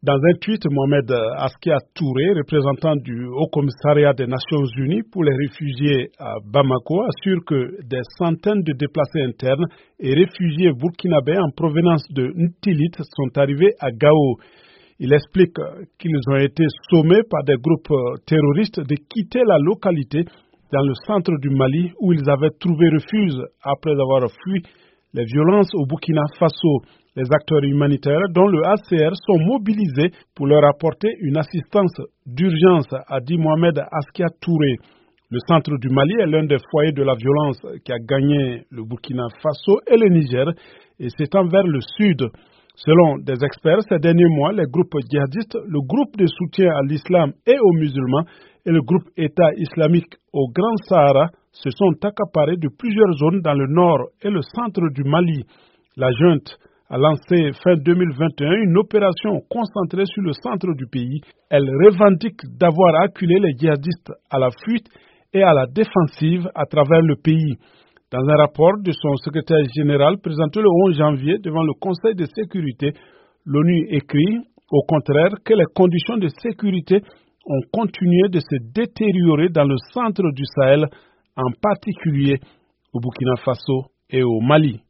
Dans un tweet, Mohamed Askia Touré, représentant du Haut Commissariat des Nations Unies pour les réfugiés à Bamako, assure que des centaines de déplacés internes et réfugiés burkinabés en provenance de Ntilit sont arrivés à Gao. Il explique qu'ils ont été sommés par des groupes terroristes de quitter la localité dans le centre du Mali où ils avaient trouvé refuge après avoir fui les violences au Burkina Faso. Les acteurs humanitaires, dont le HCR, sont mobilisés pour leur apporter une assistance d'urgence, a dit Mohamed Askia Touré. Le centre du Mali est l'un des foyers de la violence qui a gagné le Burkina Faso et le Niger et s'étend vers le sud. Selon des experts, ces derniers mois, les groupes djihadistes, le groupe de soutien à l'islam et aux musulmans et le groupe État islamique au Grand Sahara se sont accaparés de plusieurs zones dans le nord et le centre du Mali. La junte a lancé fin 2021 une opération concentrée sur le centre du pays. Elle revendique d'avoir acculé les djihadistes à la fuite et à la défensive à travers le pays. Dans un rapport de son secrétaire général présenté le 11 janvier devant le Conseil de sécurité, l'ONU écrit au contraire que les conditions de sécurité ont continué de se détériorer dans le centre du Sahel, en particulier au Burkina Faso et au Mali.